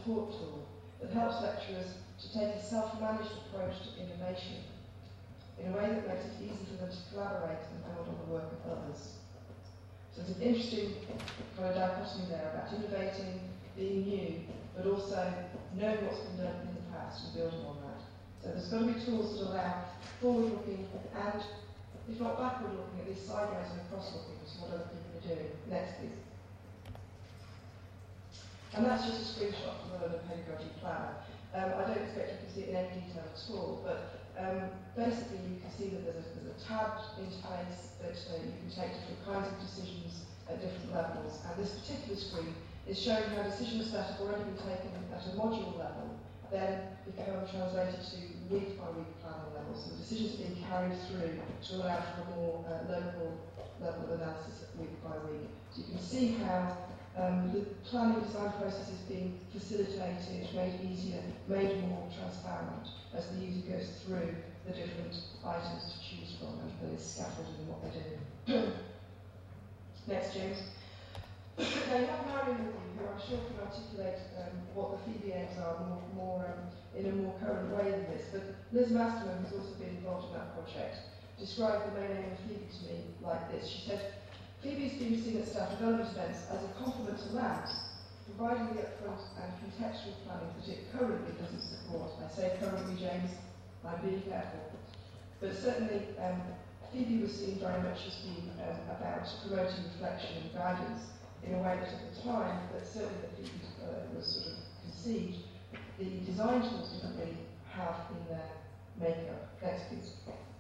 support tool that helps lecturers to take a self-managed approach to innovation in a way that makes it easy for them to collaborate and build on the work of others. So it's an interesting kind of dichotomy there about innovating, being new, but also knowing what's been done in the past and building on that. So there's got to be tools that allow forward-looking and, if not backward-looking, at least sideways and across-looking to what other people are doing. Next, please. And that's just a screenshot from the Learner Pedagogy Planner. I don't expect you can see it in any detail at all, but basically you can see that there's a tabbed interface that you can take different kinds of decisions at different levels. And this particular screen is showing how decisions that have already been taken at a module level then become translated to week-by-week planning level. So the decisions are being carried through to allow for a more local level of analysis week by week. So you can see how the planning design process is being facilitated, made easier, made more transparent as the user goes through the different items to choose from and is scaffolded in what they're doing. Next, James. Now you have Marion with you, who I'm sure can articulate what the Phoebe aims are in a more current way than this. But Liz Masterman, who's also been involved in that project, described the main aim of Phoebe to me like this. She said, Phoebe is being seen at staff development events as a complement to labs, providing the upfront and contextual planning that it currently doesn't support. I say currently, James, I'm being careful. But certainly, Phoebe was seen very much as being about promoting reflection and guidance in a way that at the time, but certainly that Phoebe was sort of conceived, the design tools didn't really have in their makeup. Next, please.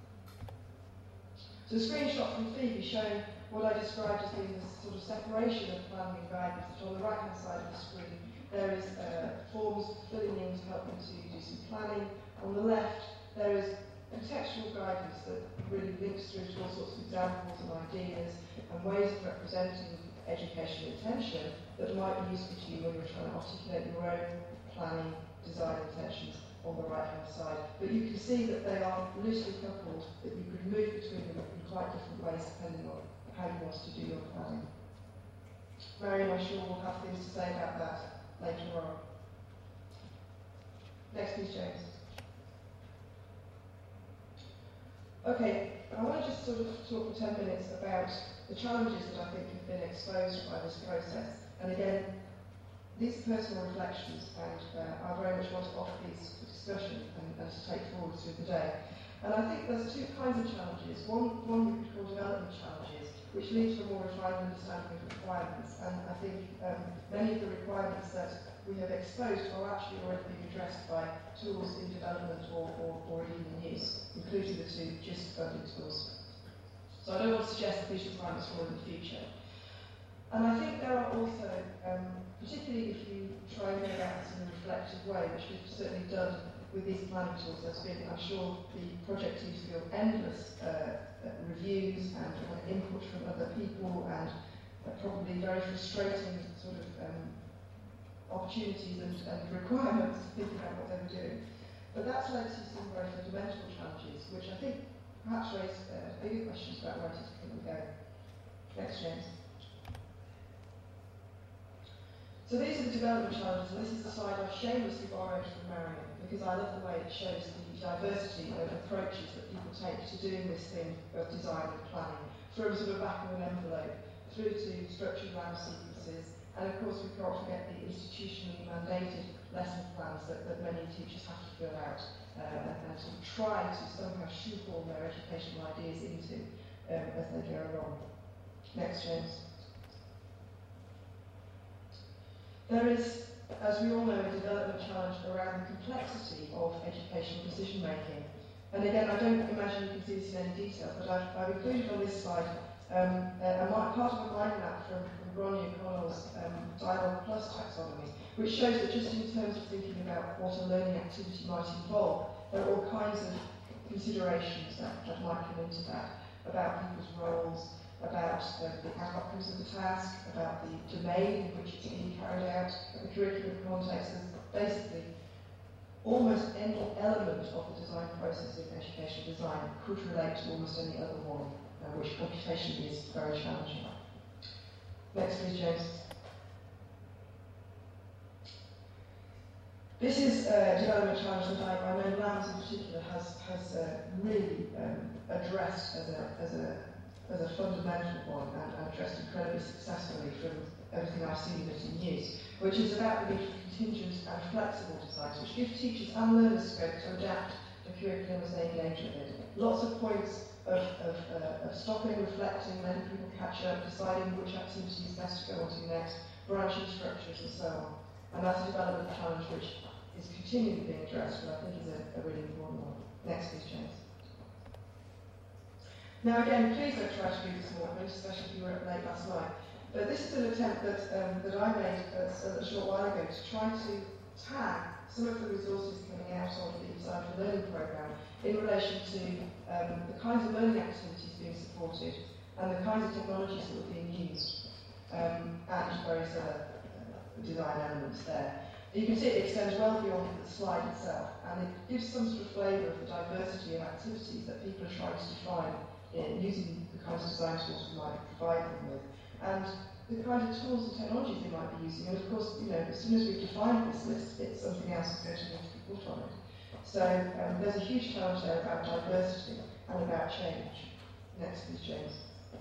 So a screenshot from Phoebe showing what I described as being this sort of separation of planning and guidance. That on the right-hand side of the screen, there is forms filling in to help you to do some planning. On the left, there is contextual guidance that really links through to all sorts of examples and ideas and ways of representing educational intention that might be useful to you when you're trying to articulate your own planning, design intentions on the right-hand side. But you can see that they are loosely coupled, that you could move between them in quite different ways depending on how you want to do your planning. Marion, I'm sure, will have things to say about that later on. Next, please, James. Okay, I want to just sort of talk for 10 minutes about the challenges that I think have been exposed by this process. And again, these are personal reflections, and I very much want to offer these for discussion and to take forward through the day. And I think there's two kinds of challenges. One we could call development challenges, which lead to a more refined understanding of requirements. And I think many of the requirements that we have exposed are actually already being addressed by tools in development or even in use, including the two GIST funded tools. So I don't want to suggest that these requirements are in the future. And I think there are also, particularly if you try and go about this in a reflective way, which we've certainly done with these planning tools, there's been, I'm sure, the project teams feel endless reviews and input from other people and probably very frustrating sort of opportunities and requirements to think about what they were doing. But that's led to some very fundamental challenges, which I think perhaps raise bigger questions about where it is going to go. Next, James. So these are the development challenges, and this is the slide I've shamelessly borrowed from Marion, because I love the way it shows the diversity of approaches that people take to doing this thing of design and planning, from sort of back of an envelope, through to structured lab sequences, and of course we can't forget the institutionally mandated lesson plans that many teachers have to fill out and to try to somehow shoehorn their educational ideas into as they go along. Next, James. There is, as we all know, a development challenge around the complexity of educational decision making. And again, I don't imagine you can see this in any detail, but I've included on this slide part of a mind map from Gráinne Conall's Dialogue Plus taxonomy, which shows that just in terms of thinking about what a learning activity might involve, there are all kinds of considerations that might come into that, about people's roles, about the outcomes of the task, about the domain in which it's being carried out, the curriculum context, and basically almost any element of the design process in educational design could relate to almost any other one, which computationally is very challenging. Next, please, James. This is a development challenge that I know LAMS in particular has really addressed as a fundamental one and addressed incredibly successfully from everything I've seen of it in use, which is about the need for contingent and flexible designs, which give teachers and learners scope to adapt the curriculum as they engage with it. Lots of points of stopping, reflecting, letting people catch up, deciding which activities best to go on to next, branching structures and so on. And that's a development challenge which is continually being addressed, but I think is a really important one. Next, please, James. Now again, please don't try to do this morning, especially if you were up late last night. But this is an attempt that I made a short while ago to try to tag some of the resources coming out of the Design for Learning programme in relation to the kinds of learning activities being supported and the kinds of technologies that were being used, and various other design elements there. You can see it extends well beyond the slide itself, and it gives some sort of flavour of the diversity of activities that people are trying to define using the kinds of design tools we might provide them with, and the kinds of tools and technologies they might be using. And of course, you know, as soon as we've defined this list, it's something else is going to need to be put on it. So there's a huge challenge there about diversity and about change. Next, please, James.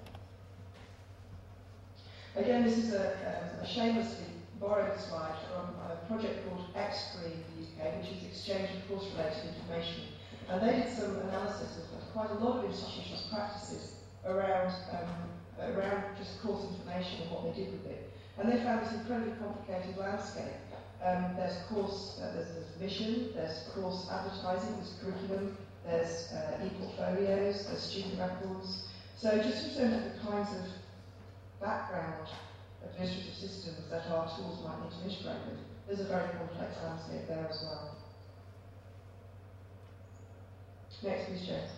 Again, this is a shamelessly borrowed slide from a project called XFree in the UK, which is Exchange of Course-Related Information. And they did some analysis of quite a lot of institutions' practices around just course information and what they did with it. And they found this incredibly complicated landscape. There's mission, there's course advertising, there's curriculum, there's e-portfolios, there's student records. So just in terms of the kinds of background administrative systems that our tools might need to integrate with, there's a very complex landscape there as well. Next, please, James.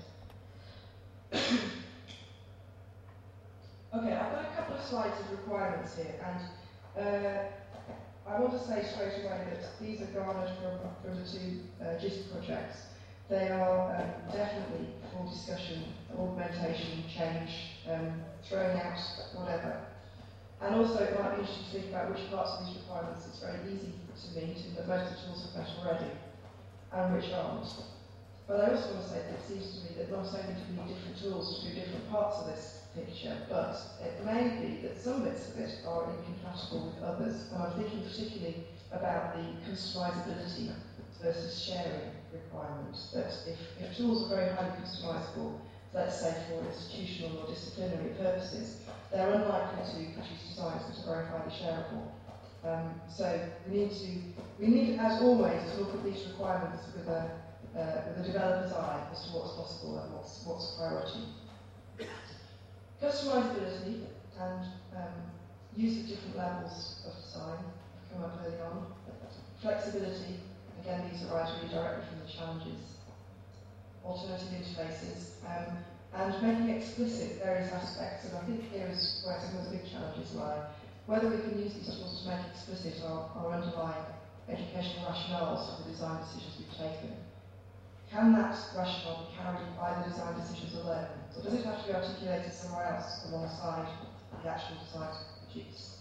Okay, I've got a couple of slides of requirements here, and I want to say straight away that these are garnered from the two GIST projects. They are definitely for discussion, augmentation, change, throwing out whatever. And also it might be interesting to think about which parts of these requirements it's very easy to meet and that most of the tools have met already, and which aren't. But I also want to say that it seems to me that not only do we need different tools to do different parts of this picture, but it may be that some bits of it are incompatible with others. And I'm thinking particularly about the customizability versus sharing requirements. That if tools are very highly customizable, let's say for institutional or disciplinary purposes, they're unlikely to produce designs that are very highly shareable. So we need, as always, to look at these requirements with a developer's eye as to what's possible and what's a priority. Customizability and use of different levels of design have come up early on. Flexibility, again, these arise really directly from the challenges. Alternative interfaces, and making explicit various aspects, and I think here is where some of the big challenges lie. Whether we can use these tools to make explicit our underlying educational rationales for the design decisions we've taken. Can that rationale be carried by the design decisions alone? Or does it have to be articulated somewhere else alongside the actual designs we produce?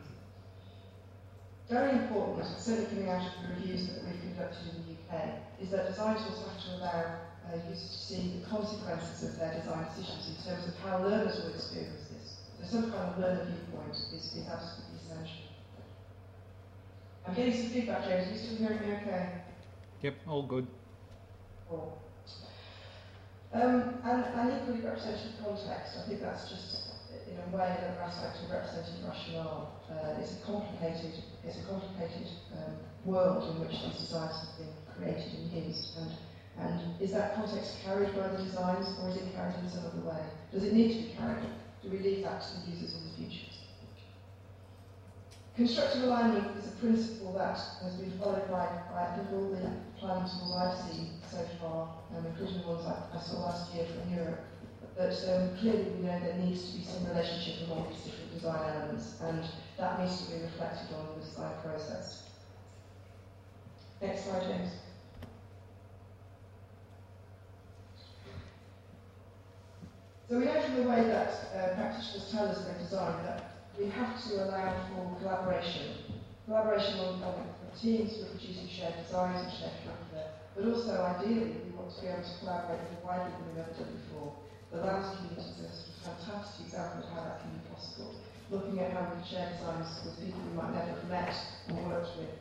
Very important, certainly coming out of the reviews that we've conducted in the UK, is that design tools have to allow users to see the consequences of their design decisions in terms of how learners will experience this. So some kind of learner viewpoint is absolutely essential. I'm getting some feedback, James. Are you still hearing me okay? Yep, all good. Cool. And equally represented context. I think that's just, in a way, another aspect of represented rationale. It's a complicated world in which these designs have been created and used. And is that context carried by the designs, or is it carried in some other way? Does it need to be carried? Do we leave that to the users in the future? Constructive alignment is a principle that has been followed by I think all the planning tools I've seen so far, including the ones I saw last year from Europe, that clearly we know there needs to be some relationship among these different design elements, and that needs to be reflected on in the design process. Next slide, James. So we know from the way that practitioners tell us they design that we have to allow for collaboration on teams for producing shared designs and shared curricula, but also ideally we want to be able to collaborate more widely than we've ever done before. The LAMS community is a sort of fantastic example of how that can be possible, looking at how we can share designs with people we might never have met or worked with.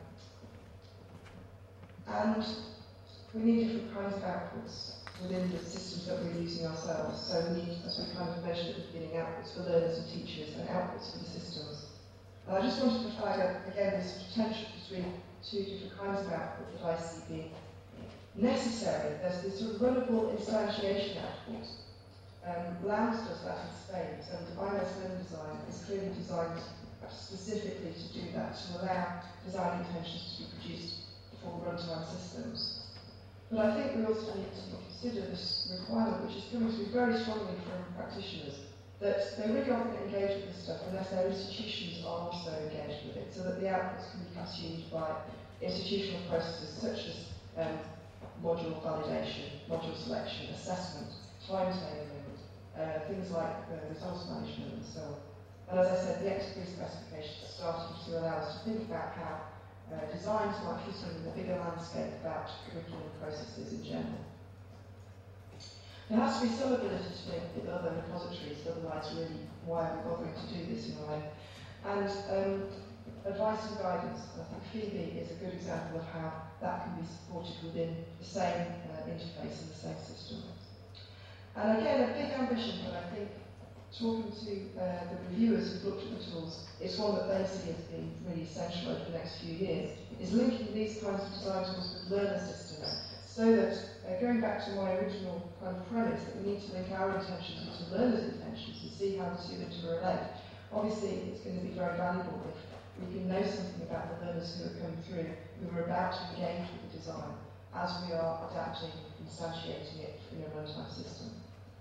And we need different kinds of outputs within the systems that we're using ourselves. So we need, as we kind of mentioned at the beginning, outputs for learners and teachers and outputs for the systems. And I just wanted to flag up, again, this potential between two different kinds of output that I see being necessary. There's this sort of runnable instantiation output. LAMS does that in spades, and IMS Learn Design is clearly designed specifically to do that, to allow design intentions to be produced for runtime systems. But I think we also need to consider this requirement, which is coming through very strongly from practitioners, that they really often engage with this stuff unless their institutions are also engaged with it, so that the outputs can be consumed by institutional processes such as module validation, module selection, assessment, timetabling, things like resource management and so on. And as I said, the XP specification is starting to allow us to think about how designs might fit in the bigger landscape about curriculum processes in general. There has to be some ability to link with other repositories, otherwise really why are we bothering to do this in a way. And advice and guidance, I think Phoebe is a good example of how that can be supported within the same interface and the same system. And again, a big ambition, but I think talking to the reviewers who've looked at the tools, it's one that they see as being really essential over the next few years, is linking these kinds of design tools with learner systems, so that, going back to my original kind of premise, that we need to link our intentions into learners' intentions and see how the two interrelate. Obviously, it's going to be very valuable if we can know something about the learners who are coming through, who are about to engage with the design, as we are adapting and instantiating it in a runtime system.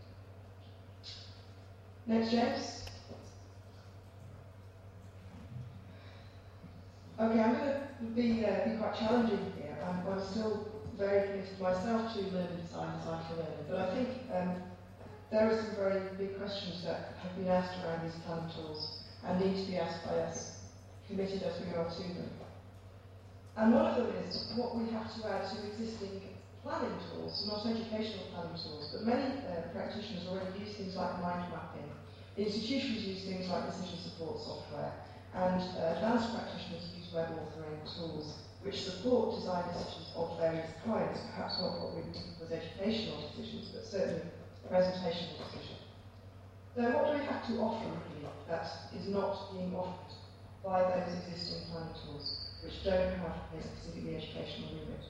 Next, James. Okay, I'm going to be quite challenging here. I'm still very committed myself to learning design for learning, but I think there are some very big questions that have been asked around these planning tools and need to be asked by us, committed as we are to them. And one of them is what we have to add to existing planning tools, not educational planning tools, but many practitioners already use things like mind mapping. Institutions use things like decision support software, and advanced practitioners use web authoring tools which support design decisions of various kinds, perhaps not what we think was educational decisions, but certainly presentational decisions. So what do we have to offer really that is not being offered by those existing planning tools, which don't have a specifically educational remit?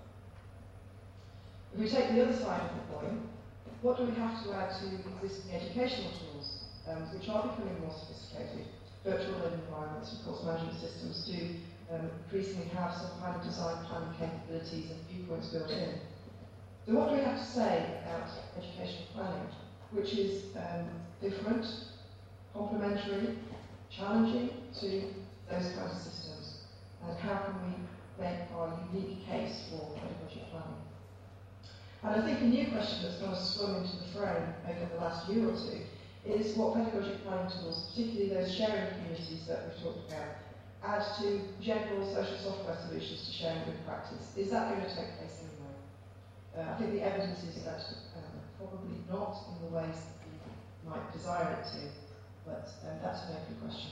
If we take the other side of the coin, what do we have to add to existing educational tools, which are becoming more sophisticated? Virtual learning environments and course management systems do increasingly have some kind of design planning capabilities and viewpoints built in. So what do we have to say about educational planning, which is different, complementary, challenging to those kinds of systems? And how can we make our unique case for pedagogic planning? And I think a new question that's kind of swum into the frame over the last year or two is what pedagogic planning tools, particularly those sharing communities that we've talked about, add to general social software solutions to sharing good practice. Is that going to take place anyway? I think the evidence is that probably not in the ways that we might desire it to, but that's an open question.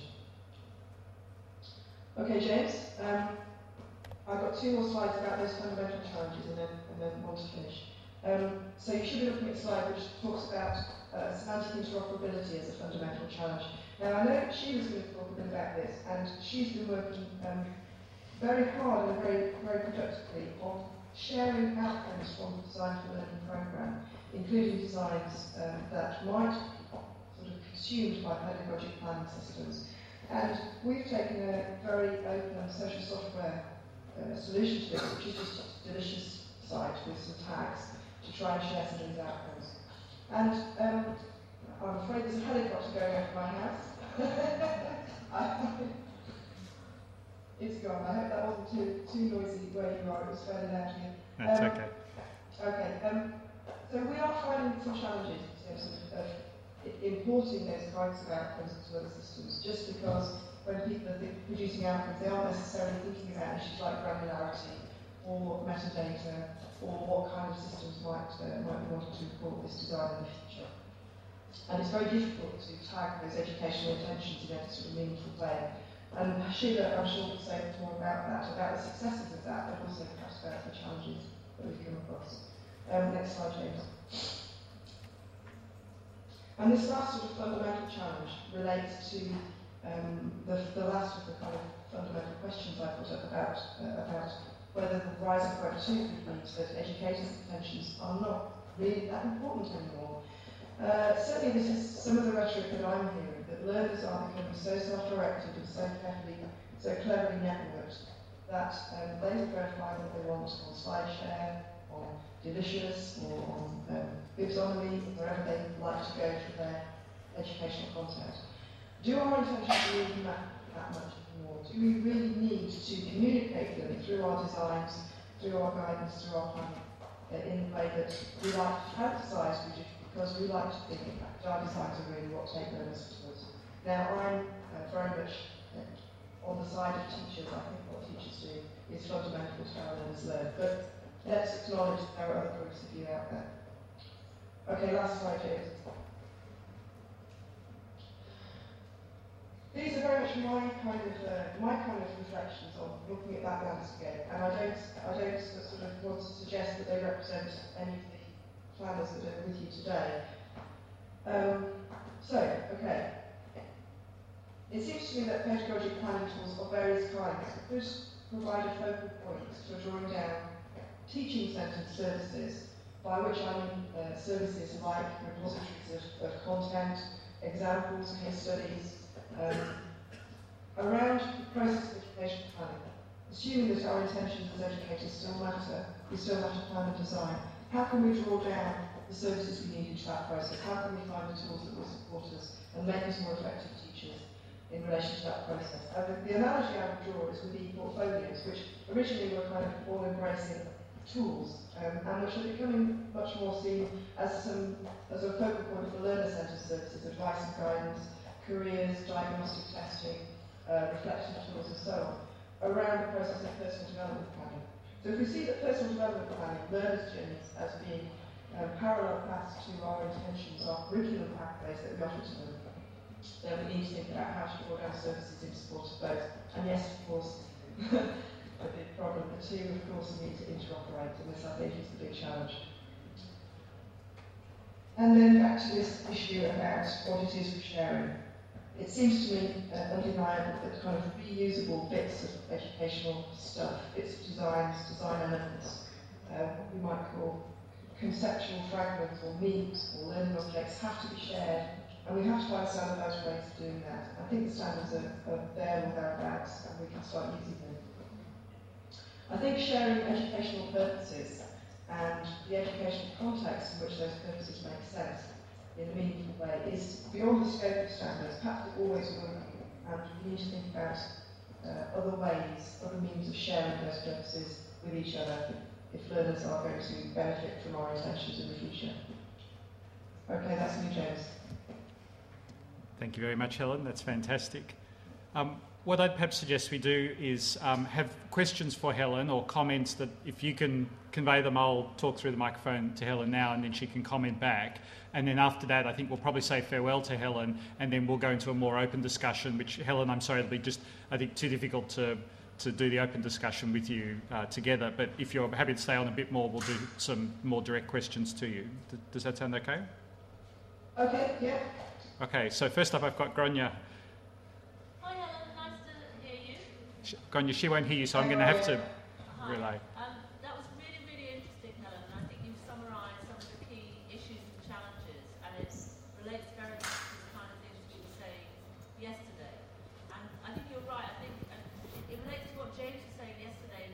Okay, James, I've got 2 more slides about those fundamental challenges and then want to finish. So you should be looking at a slide which talks about semantic interoperability as a fundamental challenge. Now I know Sheila's going to talk a bit about this, and she's been working very hard and very productively on sharing outcomes from the Design for Learning programme, including designs that might be sort of consumed by pedagogic planning systems. And we've taken a very open social software solution to this, which is just a delicious site with some tags to try and share some of these outcomes. And I'm afraid there's a helicopter going over my house. It's gone. I hope that wasn't too noisy where you are. It was fairly loud here. That's okay. Okay. So we are finding some challenges in terms of importing those kinds of outcomes into other systems, just because when people are producing outcomes, they aren't necessarily thinking about issues like granularity or metadata or what kind of systems might be wanted to report this design in the future. And it's very difficult to tag those educational intentions in a sort of meaningful way. And Sheila, I'm sure, will say more about that, about the successes of that, but also perhaps about the challenges that we've come across. Next slide, James. And this last sort of fundamental challenge relates to the last of the kind of fundamental questions I put up about whether the rise of Web 2 could lead to that educators' intentions are not really that important anymore. Certainly this is some of the rhetoric that I'm hearing, that learners are becoming so self-directed and so cleverly networked that they will go and find what they want on SlideShare, on Delicious, or on Bibsonomy, wherever they like to go for their educational content. Do our intentions really matter that much anymore? Do we really need to communicate them through our designs, through our guidance, through our planning, in the way that we like to fantasize we do, because we like to think that our designs are really what take learners to us. Now, I'm very much on the side of teachers. I think what teachers do is fundamental to how learners learn. But let's acknowledge that there are other groups of you out there. Okay, last slide, James. These are very much my kind of reflections on looking at that landscape, and I don't sort of want to suggest that they represent any of the planners that are with you today. Okay. It seems to me that pedagogic planning tools of various kinds could provide a focal point for drawing down teaching-centred services, by which I mean services like repositories of content, examples, case studies, around the process of education planning. Assuming that our intentions as educators still matter, we still have to plan and design. How can we draw down the services we need into that process? How can we find the tools that will support us and make us more effective teachers in relation to that process? The analogy I would draw is with e-portfolios, which originally were kind of all-embracing tools, and which are becoming much more seen as a focal point for learner-centred services, advice and guidance, careers, diagnostic testing, reflection tools and so on, around the process of personal development planning. So if we see that personal development planning, learners' journeys, as being parallel paths to our intentions, our curriculum pathways that we offer to them, then we need to think about how to draw down services in support of both. And yes, of course, a big problem, the two, of course, need to interoperate, and this, I think, is the big challenge. And then back to this issue about what it is we're sharing. It seems to me undeniable that kind of reusable bits of educational stuff, bits of design elements, what we might call conceptual fragments or memes or learning objects, have to be shared, and we have to find standardised ways of doing that. I think the standards are there or thereabouts, and we can start using them. I think sharing educational purposes and the educational context in which those purposes make sense in a meaningful way is beyond the scope of standards. Perhaps it always will be, and we need to think about other ways, other means of sharing those purposes with each other if learners are going to benefit from our intentions in the future. Okay, that's me, James. Thank you very much, Helen. That's fantastic. What I'd perhaps suggest we do is have questions for Helen or comments that if you can convey them, I'll talk through the microphone to Helen now and then she can comment back. And then after that, I think we'll probably say farewell to Helen and then we'll go into a more open discussion, which, Helen, I'm sorry, it'll be just, I think, too difficult to do the open discussion with you together. But if you're happy to stay on a bit more, we'll do some more direct questions to you. Does that sound okay? Okay, yeah. Okay, so first up I've got Gronya. Hi Helen, nice to hear you. Gronya, she won't hear you, so I'm going to have to relay. That was really, really interesting, Helen, and I think you've summarised some of the key issues and challenges, and it relates very much to the kind of things we were saying yesterday. And I think you're right, I think it relates to what James was saying yesterday.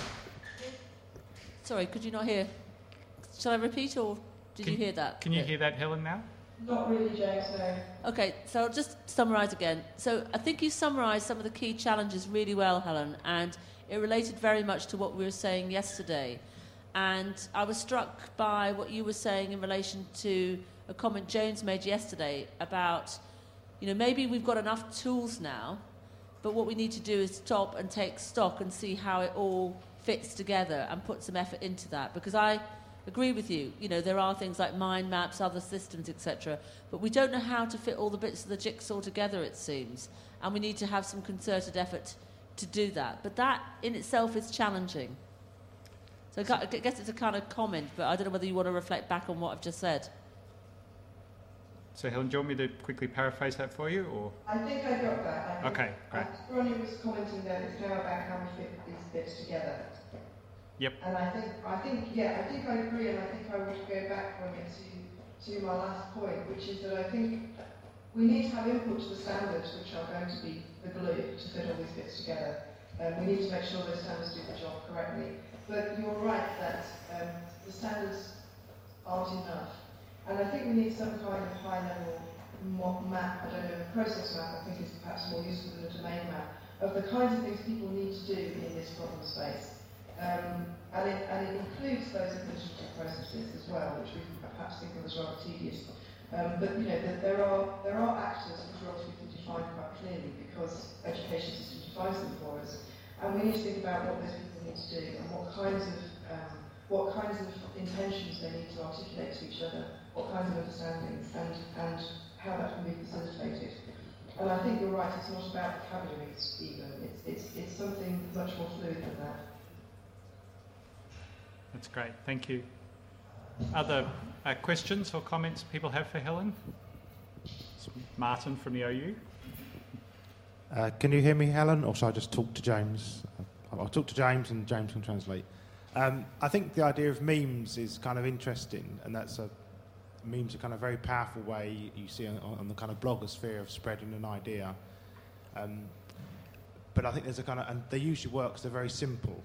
Sorry, could you not hear? Shall I repeat, or did you hear that? Can you hear that, Helen, now? Not really, James, no. Okay, so I'll just summarise again. So I think you summarised some of the key challenges really well, Helen, and it related very much to what we were saying yesterday. And I was struck by what you were saying in relation to a comment James made yesterday about, maybe we've got enough tools now, but what we need to do is stop and take stock and see how it all fits together and put some effort into that. Because I agree with you, you know, there are things like mind maps, other systems, etc., but we don't know how to fit all the bits of the jigsaw together, it seems, and we need to have some concerted effort to do that. But that in itself is challenging. So I guess it's a kind of comment, but I don't know whether you want to reflect back on what I've just said. So Helen, do you want me to quickly paraphrase that for you, or? I think I got that. Okay, great. Ronnie was commenting that it's now about how we fit these bits together. Yep. And I think I agree, and I think I would go back, Ronnie, to my last point, which is that I think we need to have input to the standards, which are going to be the glue to fit all these bits together. We need to make sure those standards do the job correctly. But you're right that the standards aren't enough. And I think we need some kind of high-level map, I don't know, a process map, I think is perhaps more useful than a domain map, of the kinds of things people need to do in this problem space. And it includes those administrative processes as well, which we perhaps think of as rather tedious. But you know, there are actors whose roles we can define quite clearly because education system defines them for us. And we need to think about what those people need to do and what kinds of intentions they need to articulate to each other, what kinds of understandings, and how that can be facilitated. And I think you're right, it's not about vocabularies even, it's something much more fluid than that. That's great, thank you. Other questions or comments people have for Helen? Martin from the OU. Can you hear me, Helen, or shall I just talk to James? I'll talk to James and James can translate. I think the idea of memes is kind of interesting, and memes are kind of very powerful way you see on the kind of blogosphere of spreading an idea. But I think there's a kind of, and they usually work because they're very simple,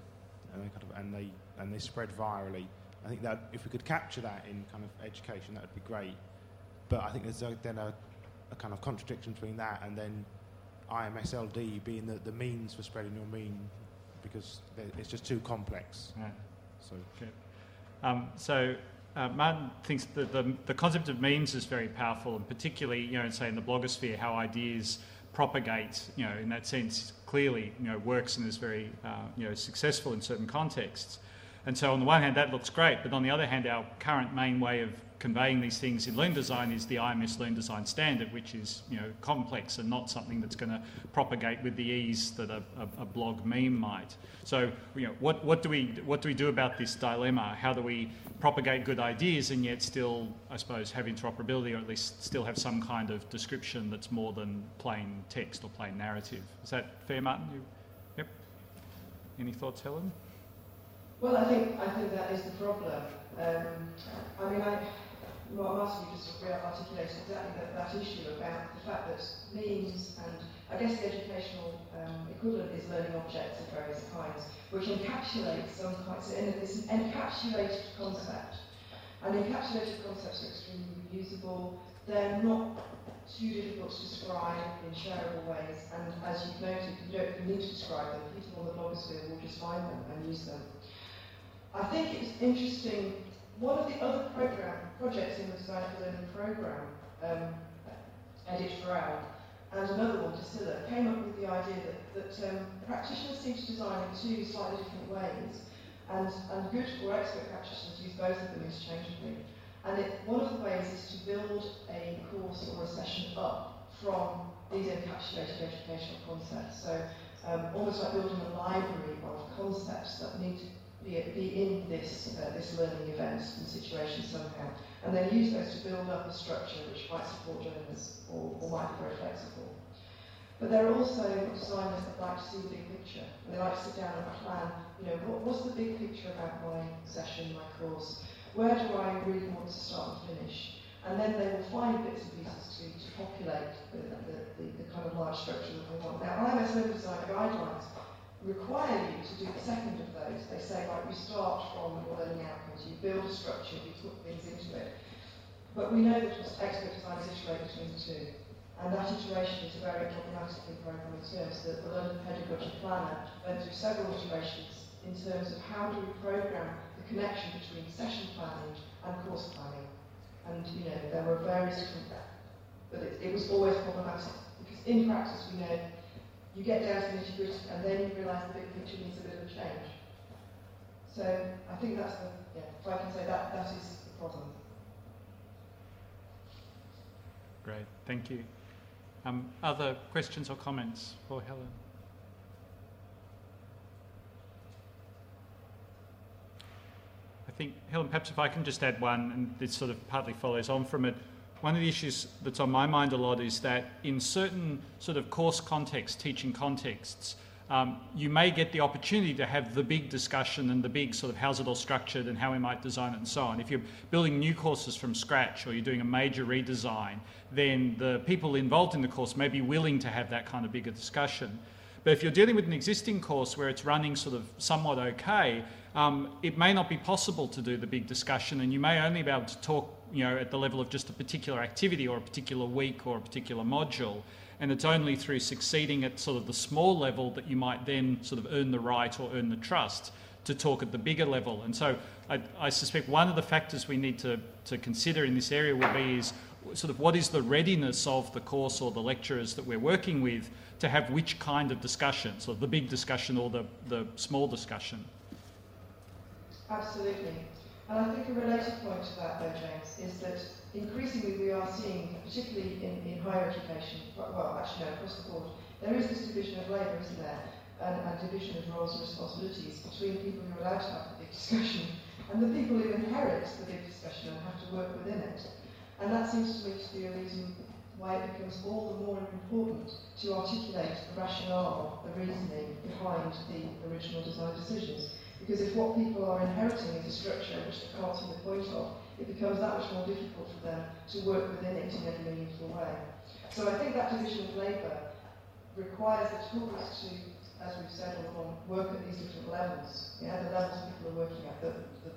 and they spread virally. I think that if we could capture that in kind of education, that would be great. But I think there's then a kind of contradiction between that and then IMSLD being the means for spreading your meme, because it's just too complex. Yeah. So. Okay. Martin thinks that the concept of memes is very powerful, and particularly, you know, say in the blogosphere, how ideas propagate, you know, in that sense, clearly, you know, works and is very, you know, successful in certain contexts. And so on the one hand, that looks great, but on the other hand, our current main way of conveying these things in Learn Design is the IMS Learn Design standard, which is, you know, complex and not something that's going to propagate with the ease that a blog meme might. So, you know, what do we do about this dilemma? How do we propagate good ideas and yet still, I suppose, have interoperability, or at least still have some kind of description that's more than plain text or plain narrative? Is that fair, Martin? Yep. Any thoughts, Helen? Well, I think that is the problem. I mean, Martin, you just articulated exactly that issue about the fact that memes and I guess the educational equivalent is learning objects of various kinds, which encapsulate some kinds. It's an encapsulated concept, and encapsulated concepts are extremely reusable. They're not too difficult to describe in shareable ways, and as you've noted, you don't need to describe them. People on the blogosphere will just find them and use them. I think it's interesting, one of the other projects in the Design for Learning programme, Edit for Al, and another one, Distiller, came up with the idea that practitioners seem to design in two slightly different ways, and good or expert practitioners use both of them interchangeably. And one of the ways is to build a course or a session up from these encapsulated educational concepts. So almost like building a library of concepts that need to be in this learning event and situation somehow, and then use those to build up a structure which might support learners or might be very flexible. But there are also designers that like to see the big picture, and they like to sit down and plan, you know, what's the big picture about my session, my course? Where do I really want to start and finish? And then they will find bits and pieces to populate the kind of large structure that they want. Now, IMS Learning Design guidelines require you to do the second of those. They say, like, you start from your learning outcomes, you build a structure, you put things into it. But we know that expert designers iterate between the two. And that iteration is very problematic in programme terms. The London Pedagogy Planner went through several iterations in terms of how do we programme the connection between session planning and course planning. And, you know, there were various different, but it was always problematic. Because in practice, we know you get down to the nitty-gritty, and then you realise the big picture needs a bit of a change. So I think that's if I can say that is the problem. Great, thank you. Other questions or comments for Helen? I think, Helen, perhaps if I can just add one, and this sort of partly follows on from it. One of the issues that's on my mind a lot is that in certain sort of course contexts, teaching contexts, you may get the opportunity to have the big discussion and the big sort of how's it all structured and how we might design it and so on. If you're building new courses from scratch or you're doing a major redesign, then the people involved in the course may be willing to have that kind of bigger discussion. But if you're dealing with an existing course where it's running sort of somewhat okay, it may not be possible to do the big discussion, and you may only be able to talk, at the level of just a particular activity or a particular week or a particular module. And it's only through succeeding at sort of the small level that you might then sort of earn the right or earn the trust to talk at the bigger level. And so I suspect one of the factors we need to consider in this area will be is sort of what is the readiness of the course or the lecturers that we're working with to have which kind of discussion, so the big discussion or the small discussion. Absolutely. And I think a related point to that, though, James, is that increasingly we are seeing, particularly in higher education, well, actually, no, across the board, there is this division of labour, isn't there, and division of roles and responsibilities between people who are allowed to have the big discussion and the people who inherit the big discussion and have to work within it. And that seems to me to be a reason why it becomes all the more important to articulate the rationale, the reasoning behind the original design decisions. Because if what people are inheriting is a structure which they can't see the point of, it becomes that much more difficult for them to work within it in a meaningful way. So I think that division of labour requires the tools to, as we've said all along, work at these different levels. The levels people are working at,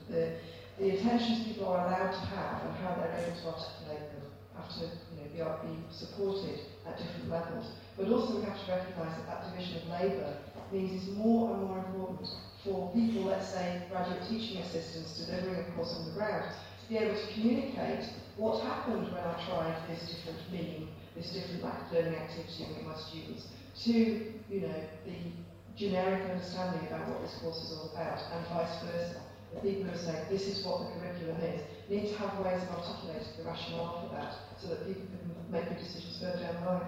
the attentions people are allowed to have and how they're able to articulate them have to be supported at different levels. But also we have to recognise that that division of labour means it's more and more important for people, let's say graduate teaching assistants delivering a course on the ground, to be able to communicate what happened when I tried this different meaning, this different lack of learning activity with my students, to the generic understanding about what this course is all about, and vice versa. The people who are saying this is what the curriculum is need to have ways of articulating the rationale for that, so that people can make good decisions further down the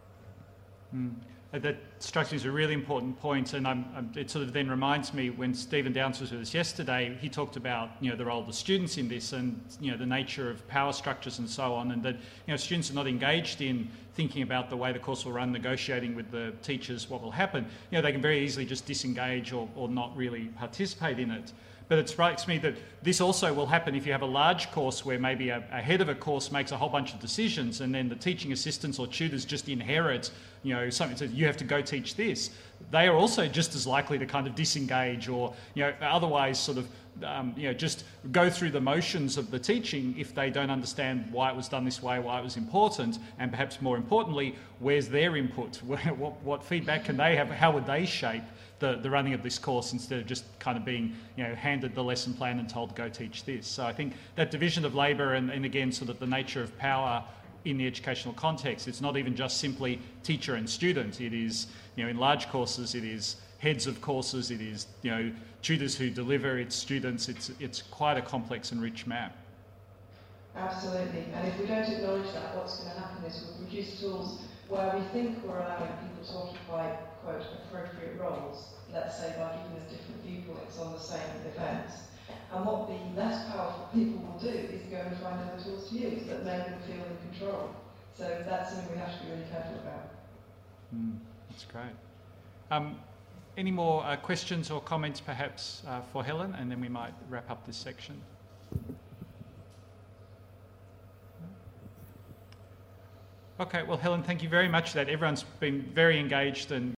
line. That strikes me as a really important point, and it sort of then reminds me when Stephen Downs was with us yesterday, he talked about the role of the students in this and the nature of power structures and so on, and that students are not engaged in thinking about the way the course will run, negotiating with the teachers what will happen. They can very easily just disengage or not really participate in it. But it strikes me that this also will happen if you have a large course where maybe a head of a course makes a whole bunch of decisions and then the teaching assistants or tutors just inherit, something that says you have to go teach this. They are also just as likely to kind of disengage or, otherwise sort of, just go through the motions of the teaching if they don't understand why it was done this way, why it was important, and perhaps more importantly, where's their input? What feedback can they have? How would they shape the running of this course instead of just kind of being handed the lesson plan and told to go teach this? So I think that division of labour and again sort of the nature of power in the educational context, it's not even just simply teacher and student. It is, in large courses, it is heads of courses, it is, tutors who deliver, it's students, it's quite a complex and rich map. Absolutely, and if we don't acknowledge that, what's going to happen is we'll produce tools where we think we're allowing people to occupy, quote, appropriate roles, let's say by giving us different viewpoints on the same events. And what the less powerful people will do is go and find other tools to use that make them feel in control. So that's something we have to be really careful about. That's great. Any more questions or comments perhaps for Helen, and then we might wrap up this section. Okay, well, Helen, thank you very much for that. Everyone's been very engaged and